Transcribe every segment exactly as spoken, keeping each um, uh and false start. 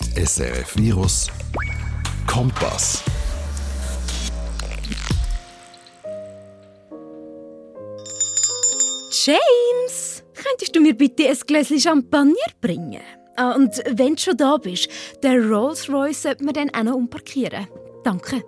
S R F Virus Kompass. James, könntest du mir bitte ein Gläschen Champagner bringen? Ah, und wenn du schon da bist, den Rolls-Royce sollte man dann auch noch umparkieren. Danke.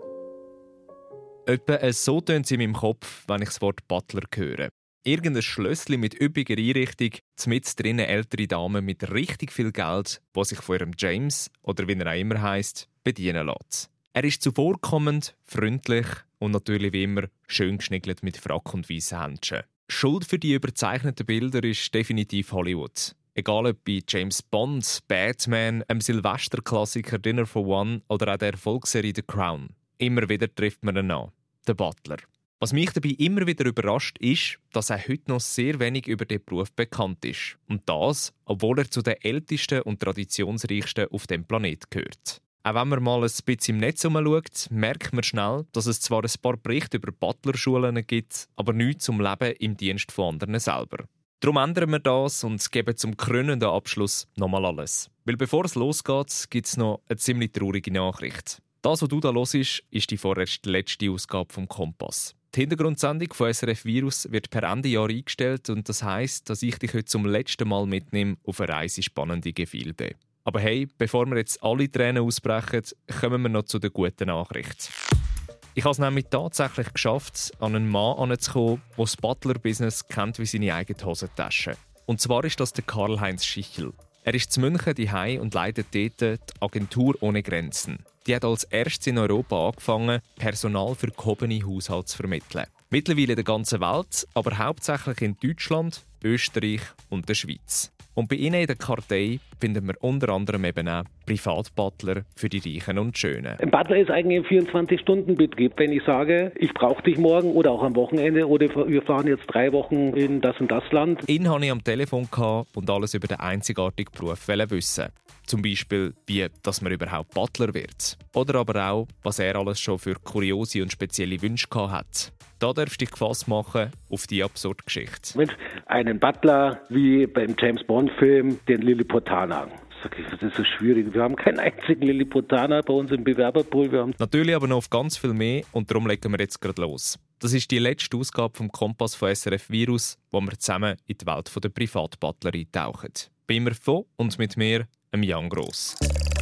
Etwa so tönt es in meinem Kopf, wenn ich das Wort Butler höre. Irgendein Schlössli mit üppiger Einrichtung, mit drinnen ältere Damen mit richtig viel Geld, die sich von ihrem James, oder wie er auch immer heisst, bedienen lässt. Er ist zuvorkommend, freundlich und natürlich wie immer schön geschniggelt mit Frack und weißen Händchen. Schuld für die überzeichneten Bilder ist definitiv Hollywood. Egal ob bei James Bond, Batman, einem Silvester-Klassiker Dinner for One oder auch der Erfolgsserie The Crown. Immer wieder trifft man ihn an, den Butler. Was mich dabei immer wieder überrascht, ist, dass er heute noch sehr wenig über den Beruf bekannt ist. Und das, obwohl er zu den ältesten und traditionsreichsten auf dem Planeten gehört. Auch wenn man mal ein bisschen im Netz herumschaut, merkt man schnell, dass es zwar ein paar Berichte über Butlerschulen gibt, aber nichts zum Leben im Dienst von anderen selber. Darum ändern wir das und geben zum krönenden Abschluss nochmal alles. Weil bevor es losgeht, gibt es noch eine ziemlich traurige Nachricht. Das, was du da hörst, ist die vorerst letzte Ausgabe vom Kompass. Die Hintergrundsendung von S R F Virus wird per Ende Jahr eingestellt und das heisst, dass ich dich heute zum letzten Mal mitnehme auf eine Reise spannende Gefilde. Aber hey, bevor wir jetzt alle Tränen ausbrechen, kommen wir noch zu der guten Nachricht. Ich habe es nämlich tatsächlich geschafft, an einen Mann heranzukommen, der das Butler-Business kennt wie seine eigene Hosentasche. Und zwar ist das der Karl-Heinz Schichel. Er ist zu München daheim und leitet dort die Agentur ohne Grenzen. Die hat als erstes in Europa angefangen, Personal für gehobene Haushalte zu vermitteln. Mittlerweile in der ganzen Welt, aber hauptsächlich in Deutschland, Österreich und der Schweiz. Und bei ihnen in der Kartei finden wir unter anderem eben auch Privatbutler für die Reichen und Schönen. Ein Butler ist eigentlich ein vierundzwanzig-Stunden-Betrieb. Wenn ich sage, ich brauche dich morgen oder auch am Wochenende oder wir fahren jetzt drei Wochen in das und das Land. Ihn hatte ich am Telefon und alles über den einzigartigen Beruf wissen. Zum Beispiel, wie dass man überhaupt Butler wird. Oder aber auch, was er alles schon für kuriose und spezielle Wünsche hat. Da darfst du dich gefasst machen auf die absurde Geschichte. Mensch, einen Butler wie beim James-Bond-Film, den Lilliputaner. Das ist so schwierig. Wir haben keinen einzigen Lilliputaner bei uns im Bewerberpool. Wir haben Natürlich aber noch auf ganz viel mehr und darum legen wir jetzt gerade los. Das ist die letzte Ausgabe vom Kompass von S R F Virus, wo wir zusammen in die Welt der Privatbutler eintauchen. Bei mir von und mit mir, dem Jan Gross.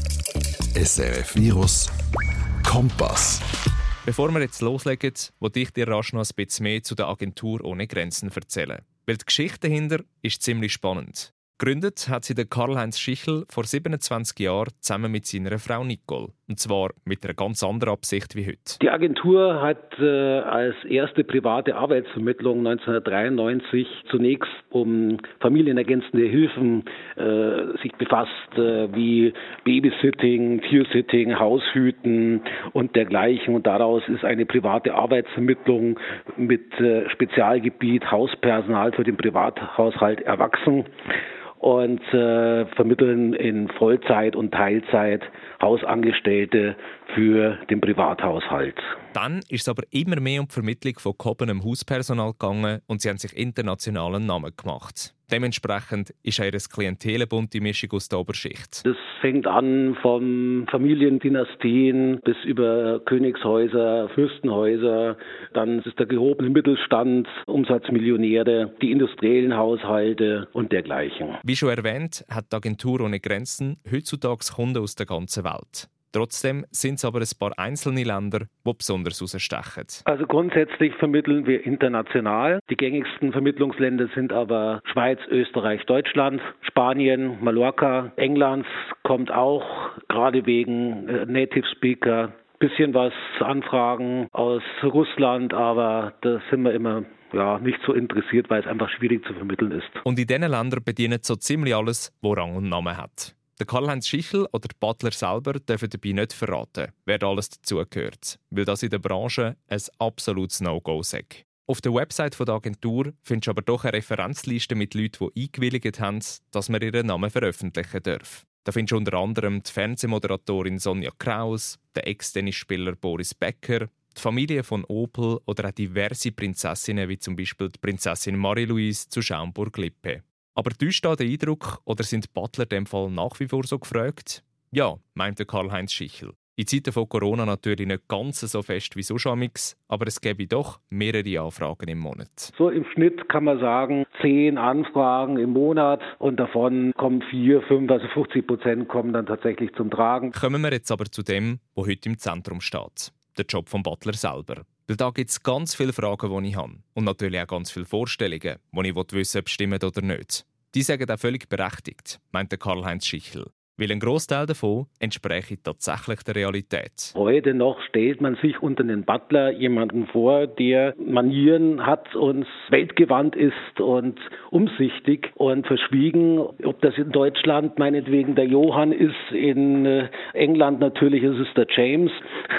S R F Virus Kompass. Bevor wir jetzt loslegen, wollte ich dir rasch noch ein bisschen mehr zu der Agentur ohne Grenzen erzählen. Weil die Geschichte dahinter ist ziemlich spannend. Gegründet hat sie der Karl-Heinz Schichel vor siebenundzwanzig Jahren zusammen mit seiner Frau Nicole. Und zwar mit einer ganz anderen Absicht wie heute. Die Agentur hat äh, als erste private Arbeitsvermittlung neunzehnhundertdreiundneunzig zunächst um familienergänzende Hilfen äh, sich befasst, äh, wie Babysitting, Tiersitting, Haushüten und dergleichen. Und daraus ist eine private Arbeitsvermittlung mit äh, Spezialgebiet Hauspersonal für den Privathaushalt erwachsen. Und äh, vermitteln in Vollzeit und Teilzeit Hausangestellte für den Privathaushalt. Dann ist es aber immer mehr um die Vermittlung von gehobenem Hauspersonal gegangen und sie haben sich internationalen Namen gemacht. Dementsprechend ist auch ihr Klientel eine bunte Mischung aus der Oberschicht. Das fängt an von Familiendynastien bis über Königshäuser, Fürstenhäuser, dann ist der gehobene Mittelstand, Umsatzmillionäre, die industriellen Haushalte und dergleichen. Wie schon erwähnt, hat die Agentur ohne Grenzen heutzutage Kunden aus der ganzen Welt. Trotzdem sind es aber ein paar einzelne Länder, die besonders herausstechen. Also grundsätzlich vermitteln wir international. Die gängigsten Vermittlungsländer sind aber Schweiz, Österreich, Deutschland, Spanien, Mallorca, England kommt auch, gerade wegen äh, Native Speaker. Bisschen was Anfragen aus Russland, aber da sind wir immer ja, nicht so interessiert, weil es einfach schwierig zu vermitteln ist. Und in diesen Ländern bedient so ziemlich alles, was Rang und Namen hat. Der Karl-Heinz Schichel oder der Butler selber dürfen dabei nicht verraten, wer da alles dazugehört, weil das in der Branche ein absolutes No-Go ist. Auf der Website der Agentur findest du aber doch eine Referenzliste mit Leuten, die eingewilligt haben, dass man ihren Namen veröffentlichen darf. Da findest du unter anderem die Fernsehmoderatorin Sonja Kraus, den Ex-Tennisspieler Boris Becker, die Familie von Opel oder auch diverse Prinzessinnen wie zum Beispiel die Prinzessin Marie-Louise zu Schaumburg-Lippe. Aber täuscht da der Eindruck oder sind Butler in dem Fall nach wie vor so gefragt? Ja, meinte Karl-Heinz Schichel. In Zeiten von Corona natürlich nicht ganz so fest wie sonst amix, aber es gäbe doch mehrere Anfragen im Monat. So im Schnitt kann man sagen, zehn Anfragen im Monat und davon kommen vier, fünf, also fünfzig Prozent kommen dann tatsächlich zum Tragen. Kommen wir jetzt aber zu dem, was heute im Zentrum steht. Der Job vom Butler selber. Weil da gibt es ganz viele Fragen, die ich habe. Und natürlich auch ganz viele Vorstellungen, die ich wissen will, ob sie stimmen oder nicht. Die sagen auch völlig berechtigt, meinte Karl-Heinz Schichel. Weil ein Grossteil davon entspreche tatsächlich der Realität. Heute noch stellt man sich unter den Butler jemanden vor, der Manieren hat und weltgewandt ist und umsichtig und verschwiegen. Ob das in Deutschland meinetwegen der Johann ist, in England natürlich ist es der James.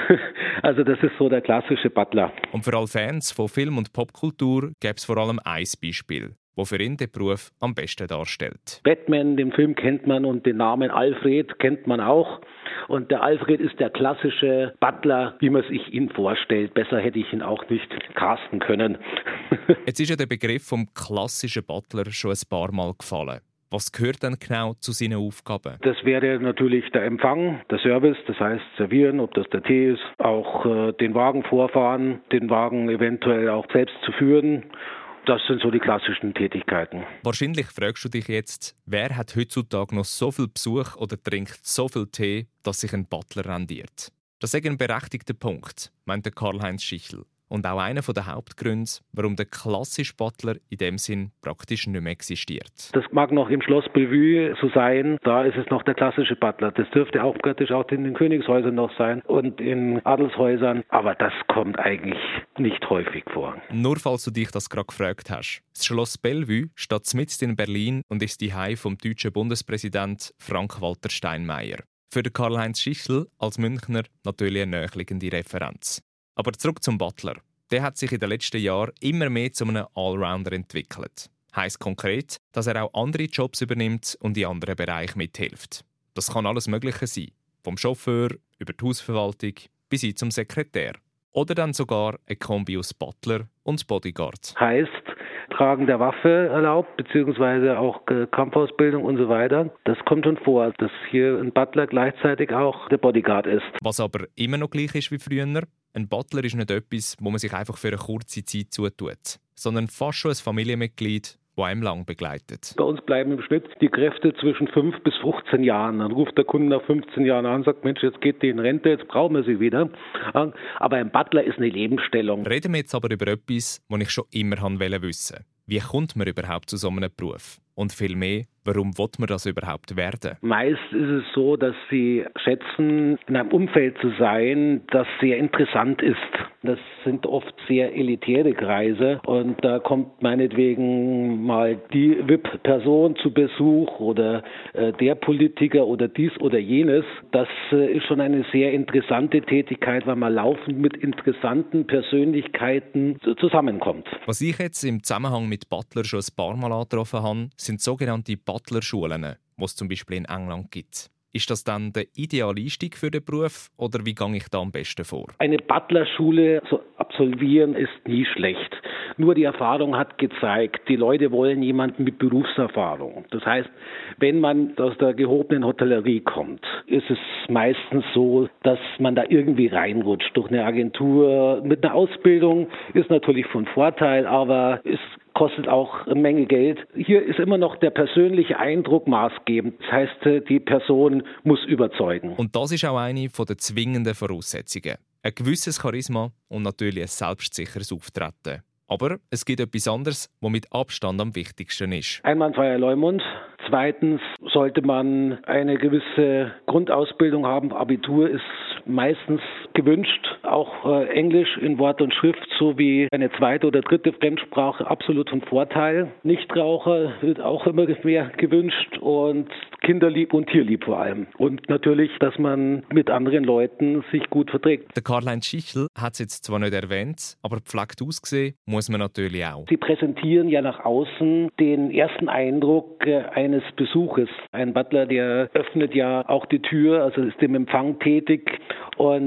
Also das ist so der klassische Butler. Und für alle Fans von Film- und Popkultur gäbe es vor allem ein Beispiel, wo für ihn den Beruf am besten darstellt. Batman, den Film kennt man und den Namen Alfred kennt man auch. Und der Alfred ist der klassische Butler, wie man sich ihn vorstellt. Besser hätte ich ihn auch nicht casten können. Jetzt ist ja der Begriff vom klassischen Butler schon ein paar Mal gefallen. Was gehört denn genau zu seinen Aufgaben? Das wäre natürlich der Empfang, der Service, das heißt servieren, ob das der Tee ist, auch äh, den Wagen vorfahren, den Wagen eventuell auch selbst zu führen. Das sind so die klassischen Tätigkeiten. Wahrscheinlich fragst du dich jetzt, wer hat heutzutage noch so viel Besuch oder trinkt so viel Tee, dass sich ein Butler rendiert? Das ist ein berechtigter Punkt, meinte Karl-Heinz Schichel. Und auch einer der Hauptgründe, warum der klassische Butler in dem Sinn praktisch nicht mehr existiert. Das mag noch im Schloss Bellevue so sein, da ist es noch der klassische Butler. Das dürfte auch praktisch auch in den Königshäusern noch sein und in Adelshäusern, aber das kommt eigentlich nicht häufig vor. Nur falls du dich das gerade gefragt hast. Das Schloss Bellevue steht mitten in Berlin und ist die Heim vom deutschen Bundespräsident Frank-Walter Steinmeier. Für den Karl-Heinz Schichel als Münchner natürlich eine naheliegende Referenz. Aber zurück zum Butler. Der hat sich in den letzten Jahren immer mehr zu einem Allrounder entwickelt. Heisst konkret, dass er auch andere Jobs übernimmt und in anderen Bereichen mithilft. Das kann alles Mögliche sein. Vom Chauffeur über die Hausverwaltung bis hin zum Sekretär. Oder dann sogar ein Kombi aus Butler und Bodyguard. Heißt, Tragen der Waffe erlaubt, beziehungsweise auch Kampfausbildung und so weiter. Das kommt schon vor, dass hier ein Butler gleichzeitig auch der Bodyguard ist. Was aber immer noch gleich ist wie früher, ein Butler ist nicht etwas, wo man sich einfach für eine kurze Zeit zutut, sondern fast schon ein Familienmitglied, das einem lang begleitet. Bei uns bleiben im Schnitt die Kräfte zwischen fünf bis fünfzehn Jahren. Dann ruft der Kunde nach fünfzehn Jahren an und sagt, Mensch, jetzt geht die in Rente, jetzt brauchen wir sie wieder. Aber ein Butler ist eine Lebensstellung. Reden wir jetzt aber über etwas, das ich schon immer wissen wollte. Wie kommt man überhaupt zu so einem Beruf? Und viel mehr, warum will man das überhaupt werden? Meist ist es so, dass sie schätzen, in einem Umfeld zu sein, das sehr interessant ist. Das sind oft sehr elitäre Kreise und da kommt meinetwegen mal die V I P-Person zu Besuch oder äh, der Politiker oder dies oder jenes. Das äh, ist schon eine sehr interessante Tätigkeit, weil man laufend mit interessanten Persönlichkeiten zusammenkommt. Was ich jetzt im Zusammenhang mit Butler schon ein paar Mal angetroffen habe, sind sogenannte Butler-Schulen, die es zum Beispiel in England gibt. Ist das dann der ideale Einstieg für den Beruf oder wie gehe ich da am besten vor? Eine Butlerschule zu absolvieren ist nie schlecht. Nur die Erfahrung hat gezeigt, die Leute wollen jemanden mit Berufserfahrung. Das heißt, wenn man aus der gehobenen Hotellerie kommt, ist es meistens so, dass man da irgendwie reinrutscht. Durch eine Agentur mit einer Ausbildung ist natürlich von Vorteil, aber es kostet auch eine Menge Geld. Hier ist immer noch der persönliche Eindruck maßgebend. Das heißt, die Person muss überzeugen. Und das ist auch eine der zwingenden Voraussetzungen. Ein gewisses Charisma und natürlich ein selbstsicheres Auftreten. Aber es gibt etwas anderes, was mit Abstand am wichtigsten ist. Einwandfreier Leumund. Zweitens sollte man eine gewisse Grundausbildung haben. Abitur ist meistens gewünscht. Auch äh, Englisch in Wort und Schrift sowie eine zweite oder dritte Fremdsprache absolut von Vorteil. Nichtraucher wird auch immer mehr gewünscht und kinderlieb und tierlieb vor allem. Und natürlich, dass man mit anderen Leuten sich gut verträgt. Der Karl-Heinz Schichel hat es jetzt zwar nicht erwähnt, aber gepflegt ausgesehen muss man natürlich auch. Sie präsentieren ja nach außen den ersten Eindruck äh, eines Besuches. Ein Butler, der öffnet ja auch die Tür, also ist im Empfang tätig und er ist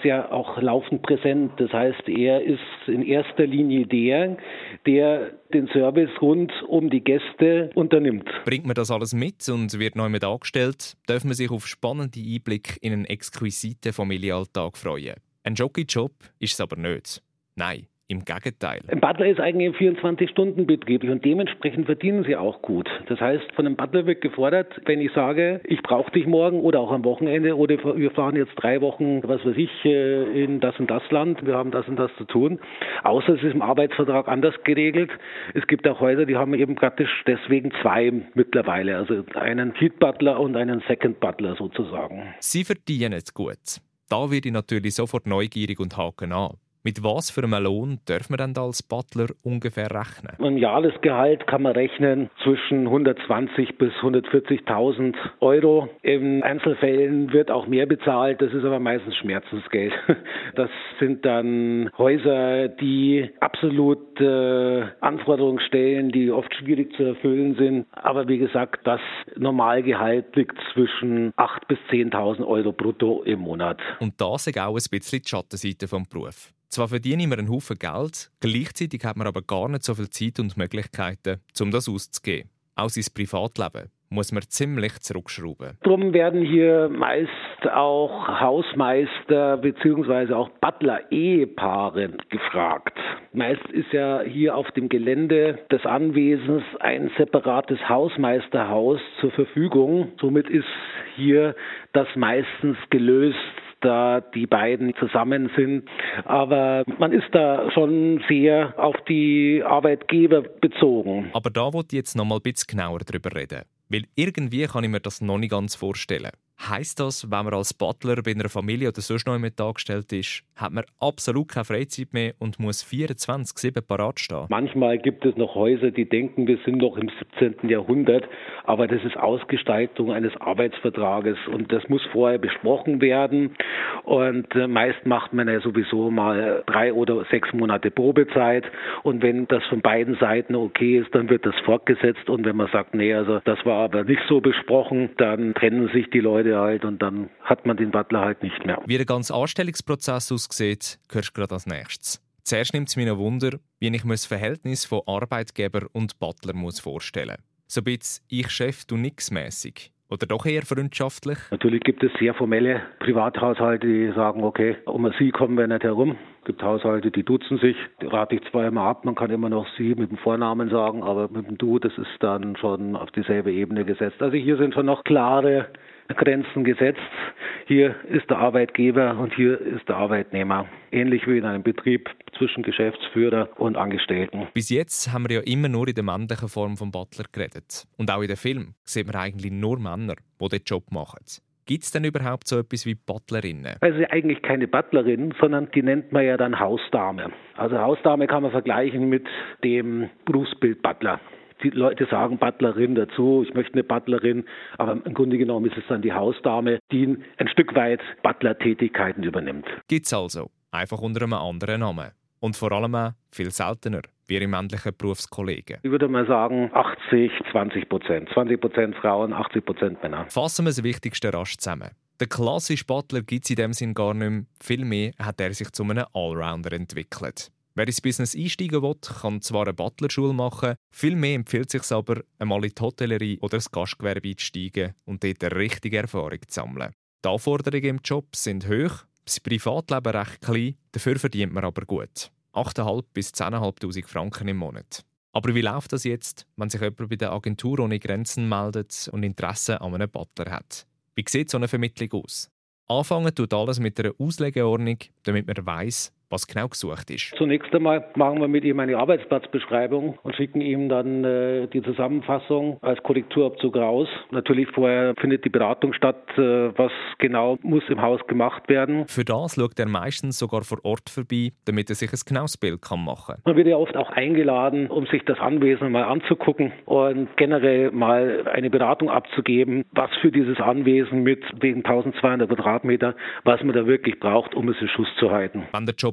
ist ja auch laufend präsent. Das heißt, er ist in erster Linie der, der den Service rund um die Gäste unternimmt. Bringt man das alles mit und wird neu mit angestellt, darf man sich auf spannende Einblicke in einen exquisiten Familienalltag freuen. Ein Jockey-Job ist es aber nicht. Nein. Im Gegenteil. Ein Butler ist eigentlich ein vierundzwanzig-Stunden-Betrieb und dementsprechend verdienen sie auch gut. Das heißt, von einem Butler wird gefordert, wenn ich sage, ich brauche dich morgen oder auch am Wochenende oder wir fahren jetzt drei Wochen, was weiß ich, in das und das Land, wir haben das und das zu tun. Außer es ist im Arbeitsvertrag anders geregelt. Es gibt auch Häuser, die haben eben praktisch deswegen zwei mittlerweile, also einen Head Butler und einen Second Butler sozusagen. Sie verdienen es gut. Da werde ich natürlich sofort neugierig und haken an. Mit was für einem Lohn darf man denn als Butler ungefähr rechnen? Ein Jahresgehalt kann man rechnen zwischen hundertzwanzig bis hundertvierzigtausend Euro. In Einzelfällen wird auch mehr bezahlt, das ist aber meistens Schmerzensgeld. Das sind dann Häuser, die absolut äh, Anforderungen stellen, die oft schwierig zu erfüllen sind. Aber wie gesagt, das Normalgehalt liegt zwischen achttausend bis zehntausend Euro brutto im Monat. Und das ist auch ein bisschen die Schattenseite des Berufs. Zwar verdiene ich mir einen Haufen Geld, gleichzeitig hat man aber gar nicht so viel Zeit und Möglichkeiten, um das auszugeben. Auch sein Privatleben muss man ziemlich zurückschrauben. Darum werden hier meist auch Hausmeister bzw. auch Butler-Ehepaare gefragt. Meist ist ja hier auf dem Gelände des Anwesens ein separates Hausmeisterhaus zur Verfügung. Somit ist hier das meistens gelöst, da die beiden zusammen sind. Aber man ist da schon sehr auf die Arbeitgeber bezogen. Aber da wollte ich jetzt noch mal ein bisschen genauer drüber reden. Weil irgendwie kann ich mir das noch nicht ganz vorstellen. Heisst das, wenn man als Butler bei einer Familie oder sonst noch mit angestellt ist, hat man absolut keine Freizeit mehr und muss vierundzwanzig sieben parat stehen? Manchmal gibt es noch Häuser, die denken, wir sind noch im siebzehnten Jahrhundert, aber das ist Ausgestaltung eines Arbeitsvertrages und das muss vorher besprochen werden und meist macht man ja sowieso mal drei oder sechs Monate Probezeit und wenn das von beiden Seiten okay ist, dann wird das fortgesetzt und wenn man sagt, nee, also das war aber nicht so besprochen, dann trennen sich die Leute halt und dann hat man den Butler halt nicht mehr. Wie der ganze Anstellungsprozess aussieht, hörst du gerade als nächstes. Zuerst nimmt es mich noch Wunder, wie ich mir das Verhältnis von Arbeitgeber und Butler muss vorstellen muss. So ein bisschen ich-Chef, du nix-mässig. Oder doch eher freundschaftlich? Natürlich gibt es sehr formelle Privathaushalte, die sagen, okay, um ein Sie kommen wir nicht herum. Es gibt Haushalte, die duzen sich. Die rate ich zwar immer ab, man kann immer noch Sie mit dem Vornamen sagen, aber mit dem Du, das ist dann schon auf dieselbe Ebene gesetzt. Also hier sind schon noch klare Grenzen gesetzt. Hier ist der Arbeitgeber und hier ist der Arbeitnehmer. Ähnlich wie in einem Betrieb zwischen Geschäftsführer und Angestellten. Bis jetzt haben wir ja immer nur in der männlichen Form vom Butler geredet. Und auch in den Filmen sieht man eigentlich nur Männer, die den Job machen. Gibt es denn überhaupt so etwas wie Butlerinnen? Also eigentlich keine Butlerin, sondern die nennt man ja dann Hausdame. Also Hausdame kann man vergleichen mit dem Berufsbild Butler. Die Leute sagen Butlerin dazu, ich möchte eine Butlerin, aber im Grunde genommen ist es dann die Hausdame, die ein Stück weit Butler-Tätigkeiten übernimmt. Gibt's also, einfach unter einem anderen Namen. Und vor allem auch viel seltener, wie ihre männlichen Berufskollegen. Ich würde mal sagen achtzig, zwanzig Prozent. zwanzig Prozent Frauen, achtzig Prozent Männer. Fassen wir das Wichtigste rasch zusammen. Der klassische Butler gibt es in dem Sinn gar nicht mehr. Vielmehr hat er sich zu einem Allrounder entwickelt. Wer ins Business einsteigen will, kann zwar eine Butlerschule machen, vielmehr empfiehlt es sich aber, einmal in die Hotellerie oder das Gastgewerbe einzusteigen und dort eine richtige Erfahrung zu sammeln. Die Anforderungen im Job sind hoch, das Privatleben recht klein, dafür verdient man aber gut. achttausendfünfhundert bis zehntausendfünfhundert Franken im Monat. Aber wie läuft das jetzt, wenn sich jemand bei der Agentur ohne Grenzen meldet und Interesse an einem Butler hat? Wie sieht so eine Vermittlung aus? Anfangen tut alles mit einer Auslegeordnung, damit man weiss, was genau gesucht ist. Zunächst einmal machen wir mit ihm eine Arbeitsplatzbeschreibung und schicken ihm dann äh, die Zusammenfassung als Korrekturabzug raus. Natürlich vorher findet die Beratung statt, äh, was genau muss im Haus gemacht werden. Für das schaut er meistens sogar vor Ort vorbei, damit er sich ein genaues Bild kann machen kann. Man wird ja oft auch eingeladen, um sich das Anwesen mal anzugucken und generell mal eine Beratung abzugeben, was für dieses Anwesen mit wegen eintausendzweihundert Quadratmeter, was man da wirklich braucht, um es in Schuss zu halten. Wenn der Job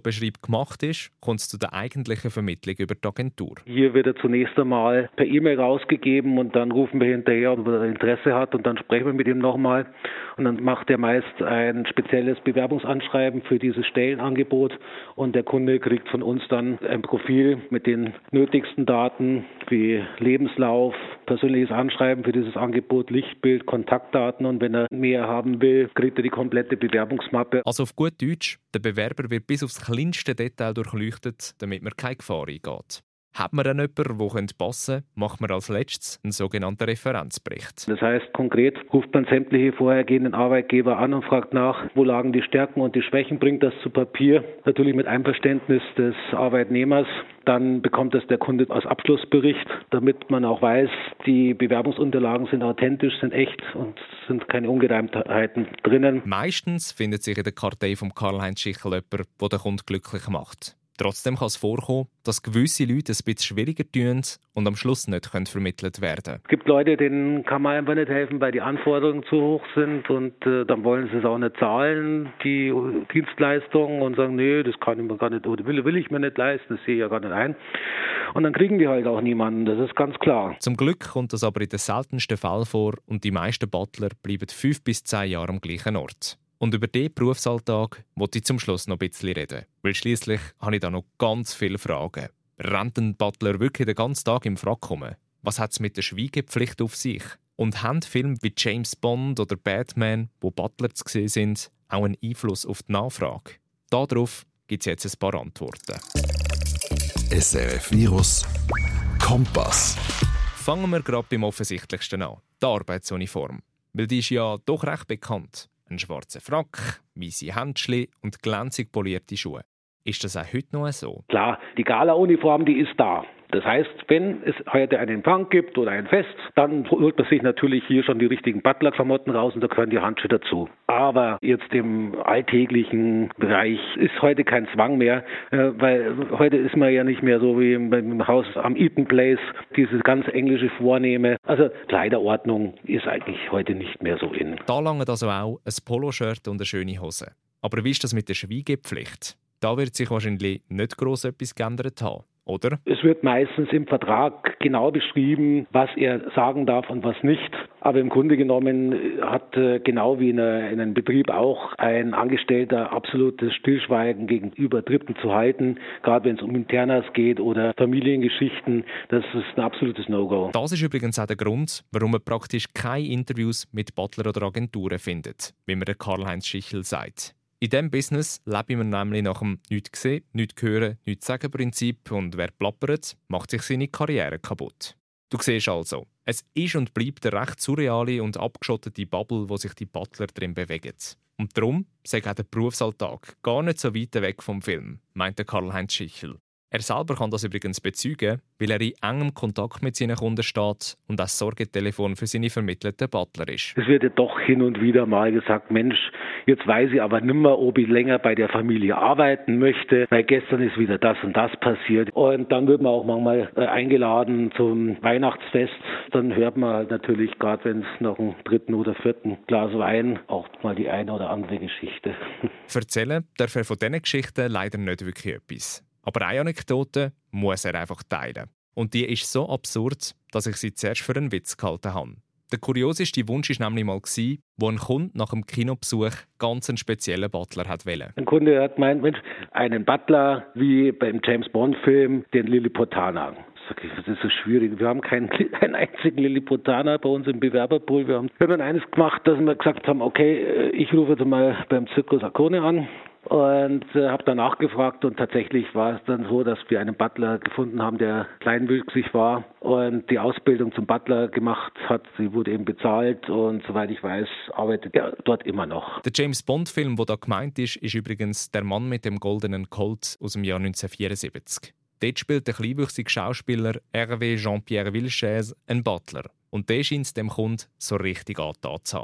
Jobbeschreibung gemacht ist, kommt es zu der eigentlichen Vermittlung über die Agentur. Hier wird er zunächst einmal per E-Mail rausgegeben und dann rufen wir hinterher, ob er Interesse hat und dann sprechen wir mit ihm nochmal. Und dann macht er meist ein spezielles Bewerbungsanschreiben für dieses Stellenangebot und der Kunde kriegt von uns dann ein Profil mit den nötigsten Daten wie Lebenslauf, persönliches Anschreiben für dieses Angebot, Lichtbild, Kontaktdaten und wenn er mehr haben will, kriegt er die komplette Bewerbungsmappe. Also auf gut Deutsch, der Bewerber wird bis aufs kleinste Detail durchleuchtet, damit man keine Gefahr eingeht. Hat man dann jemanden, der passen könnte, macht man als letztes einen sogenannten Referenzbericht. Das heißt, konkret ruft man sämtliche vorhergehenden Arbeitgeber an und fragt nach, wo lagen die Stärken und die Schwächen, bringt das zu Papier, natürlich mit Einverständnis des Arbeitnehmers. Dann bekommt das der Kunde als Abschlussbericht, damit man auch weiß, die Bewerbungsunterlagen sind authentisch, sind echt und sind keine Ungereimtheiten drinnen. Meistens findet sich in der Kartei von Karl-Heinz Schichel jemand, der den Kunden glücklich macht. Trotzdem kann es vorkommen, dass gewisse Leute ein bisschen schwieriger tun und am Schluss nicht vermittelt werden können. Es gibt Leute, denen kann man einfach nicht helfen, weil die Anforderungen zu hoch sind und äh, dann wollen sie es auch nicht zahlen, die Dienstleistungen, und sagen, nee, das kann ich mir gar nicht, oder will, will ich mir nicht leisten, das sehe ich ja gar nicht ein. Und dann kriegen die halt auch niemanden, das ist ganz klar. Zum Glück kommt das aber in den seltensten Fällen vor und die meisten Butler bleiben fünf bis zehn Jahre am gleichen Ort. Und über diesen Berufsalltag wollte ich zum Schluss noch ein bisschen reden. Weil schliesslich habe ich da noch ganz viele Fragen. Rennt ein Butler wirklich den ganzen Tag im Frack rum? Was hat es mit der Schweigepflicht auf sich? Und haben Filme wie James Bond oder Batman, wo Butler zu sehen sind, auch einen Einfluss auf die Nachfrage? Darauf gibt es jetzt ein paar Antworten. S R F Virus Kompass. Fangen wir gerade beim Offensichtlichsten an. Die Arbeitsuniform. Weil die ist ja doch recht bekannt. Ein schwarzer Frack, weisse Händchen und glänzig polierte Schuhe. Ist das auch heute noch so? Klar, die Gala-Uniform, die ist da. Das heißt, wenn es heute einen Empfang gibt oder ein Fest, dann holt man sich natürlich hier schon die richtigen Butler-Klamotten raus und da gehören die Handschuhe dazu. Aber jetzt im alltäglichen Bereich ist heute kein Zwang mehr, weil heute ist man ja nicht mehr so wie im Haus am Eaton Place, diese ganz englische Vornehme. Also Kleiderordnung ist eigentlich heute nicht mehr so in. Da langt also auch ein Poloshirt und eine schöne Hose. Aber wie ist das mit der Schweigepflicht? Da wird sich wahrscheinlich nicht gross etwas geändert haben, oder? Es wird meistens im Vertrag genau beschrieben, was er sagen darf und was nicht. Aber im Grunde genommen hat äh, genau wie in, einer, in einem Betrieb auch ein Angestellter absolutes Stillschweigen gegenüber Dritten zu halten, gerade wenn es um Internas geht oder Familiengeschichten. Das ist ein absolutes No-Go. Das ist übrigens auch der Grund, warum man praktisch keine Interviews mit Butler oder Agenturen findet, wie man der Karl-Heinz Schichel sagt. In diesem Business leben wir nämlich nach dem «Nichts sehen, nichts hören, nichts sagen» Prinzip und wer plappert, macht sich seine Karriere kaputt. Du siehst also, es ist und bleibt eine recht surreale und abgeschottete Bubble, wo sich die Butler drin bewegen. Und darum sei auch der Berufsalltag gar nicht so weit weg vom Film, meinte Karl-Heinz Schichel. Er selber kann das übrigens bezeugen, weil er in engem Kontakt mit seinen Kunden steht und das Sorgetelefon für seine vermittelten Butler ist. Es wird ja doch hin und wieder mal gesagt, Mensch, jetzt weiß ich aber nimmer, ob ich länger bei der Familie arbeiten möchte, weil gestern ist wieder das und das passiert. Und dann wird man auch manchmal eingeladen zum Weihnachtsfest. Dann hört man halt natürlich, gerade wenn es nach dem dritten oder vierten Glas Wein, auch mal die eine oder andere Geschichte. Erzählen darf er von diesen Geschichten leider nicht wirklich etwas. Aber eine Anekdote muss er einfach teilen. Und die ist so absurd, dass ich sie zuerst für einen Witz gehalten habe. Der kurioseste Wunsch war nämlich mal, wo ein Kunde nach einem Kinobesuch ganz einen speziellen Butler wollte. Ein Kunde hat gemeint, Mensch, einen Butler wie beim James-Bond-Film, den Lilliputaner. Das ist so schwierig. Wir haben keinen, keinen einzigen Lilliputaner bei uns im Bewerberpool. Wir haben, wir haben dann eines gemacht, dass wir gesagt haben, okay, ich rufe jetzt mal beim Zirkus Akone an. Und äh, habe danach gefragt und tatsächlich war es dann so, dass wir einen Butler gefunden haben, der kleinwüchsig war und die Ausbildung zum Butler gemacht hat. Sie wurde eben bezahlt und soweit ich weiß, arbeitet er dort immer noch. Der James-Bond-Film, der da gemeint ist, ist übrigens «Der Mann mit dem goldenen Colt» aus dem Jahr neunzehnhundertvierundsiebzig. Dort spielt der kleinwüchsige Schauspieler Hervé Jean-Pierre Villechaize einen Butler. Und der scheint es dem Kunden so richtig angetan zu haben.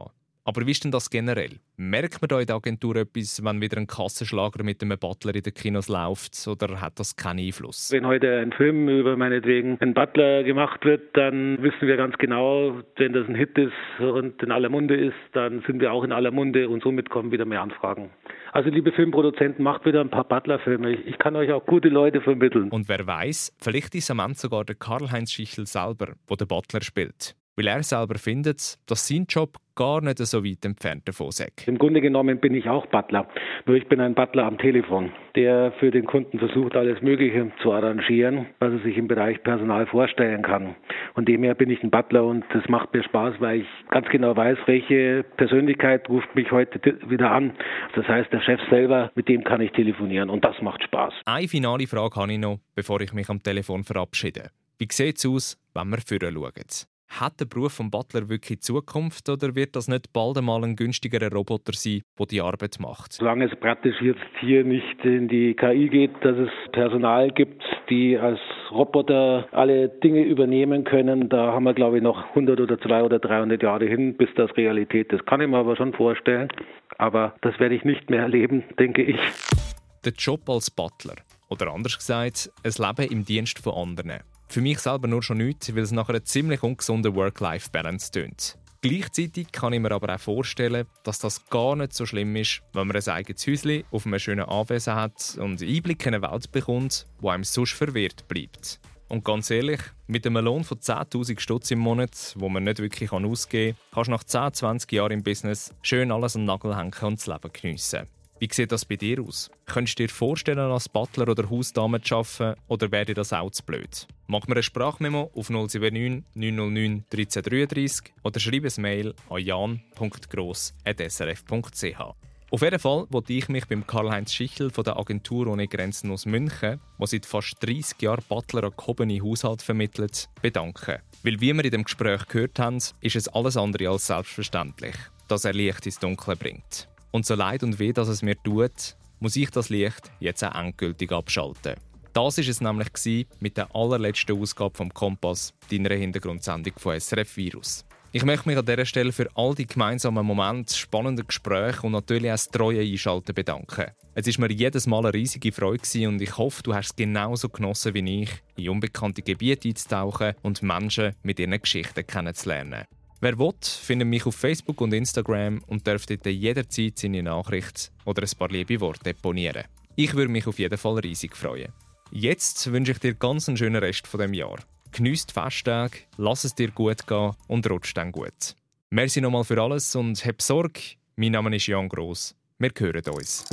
Aber wie ist denn das generell? Merkt man da in der Agentur etwas, wenn wieder ein Kassenschlager mit einem Butler in den Kinos läuft, oder hat das keinen Einfluss? Wenn heute ein Film über meinetwegen einen Butler gemacht wird, dann wissen wir ganz genau, wenn das ein Hit ist und in aller Munde ist, dann sind wir auch in aller Munde und somit kommen wieder mehr Anfragen. Also liebe Filmproduzenten, macht wieder ein paar Butler-Filme. Ich kann euch auch gute Leute vermitteln. Und wer weiß, vielleicht ist am Ende sogar der Karl-Heinz Schichel selber, der den Butler spielt. Weil er selber findet, dass sein Job gar nicht so weit entfernt davon sei. Im Grunde genommen bin ich auch Butler. Nur ich bin ein Butler am Telefon, der für den Kunden versucht, alles Mögliche zu arrangieren, was er sich im Bereich Personal vorstellen kann. Und demher bin ich ein Butler und das macht mir Spaß, weil ich ganz genau weiß, welche Persönlichkeit ruft mich heute wieder an. Das heißt, der Chef selber, mit dem kann ich telefonieren und das macht Spaß. Eine finale Frage habe ich noch, bevor ich mich am Telefon verabschiede. Wie sieht es aus, wenn wir vorher schauen? Hat der Beruf des Butler wirklich Zukunft oder wird das nicht bald einmal ein günstigerer Roboter sein, der die Arbeit macht? Solange es praktisch jetzt hier nicht in die K I geht, dass es Personal gibt, die als Roboter alle Dinge übernehmen können, da haben wir, glaube ich, noch hundert oder zweihundert oder dreihundert Jahre hin, bis das Realität ist. Kann ich mir aber schon vorstellen, aber das werde ich nicht mehr erleben, denke ich. Der Job als Butler, oder anders gesagt, ein Leben im Dienst von anderen. Für mich selber nur schon nichts, weil es nach einer ziemlich ungesunden Work-Life-Balance tönt. Gleichzeitig kann ich mir aber auch vorstellen, dass das gar nicht so schlimm ist, wenn man ein eigenes Häuschen auf einem schönen Anwesen hat und Einblick in eine Welt bekommt, die einem sonst verwirrt bleibt. Und ganz ehrlich, mit einem Lohn von zehntausend Stutz im Monat, wo man nicht wirklich ausgeben kann, kannst du nach zehn, zwanzig Jahren im Business schön alles an den Nagel hängen und das Leben geniessen. Wie sieht das bei dir aus? Könntest du dir vorstellen, als Butler oder Hausdame zu arbeiten, oder wäre dir das auch zu blöd? Mach mir ein Sprachmemo auf null sieben neun neun null neun eins drei drei drei oder schreib ein Mail an jan punkt gross at s r f punkt c h. Auf jeden Fall wollte ich mich beim Karl-Heinz Schichel von der Agentur ohne Grenzen aus München, der seit fast dreissig Jahren Butler an gehobene Haushalte vermittelt, bedanken. Weil, wie wir in dem Gespräch gehört haben, ist es alles andere als selbstverständlich, dass er Licht ins Dunkle bringt. Und so leid und weh, dass es mir tut, muss ich das Licht jetzt auch endgültig abschalten. Das war es nämlich mit der allerletzten Ausgabe vom Kompass, deiner Hintergrundsendung von S R F Virus. Ich möchte mich an dieser Stelle für all die gemeinsamen Momente, spannenden Gespräche und natürlich auch das treue Einschalten bedanken. Es war mir jedes Mal eine riesige Freude und ich hoffe, du hast es genauso genossen wie ich, in unbekannte Gebiete einzutauchen und Menschen mit ihren Geschichten kennenzulernen. Wer will, findet mich auf Facebook und Instagram und darf dort jederzeit seine Nachricht oder ein paar liebe Worte deponieren. Ich würde mich auf jeden Fall riesig freuen. Jetzt wünsche ich dir ganz einen schönen Rest von dem Jahr. Geniess die Festtage, lass es dir gut gehen und rutsch dann gut. Merci nochmal für alles und hab Sorge. Mein Name ist Jan Gross. Wir hören uns.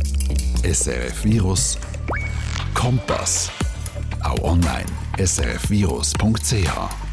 S R F Virus Kompass. Auch online. s r f virus punkt c h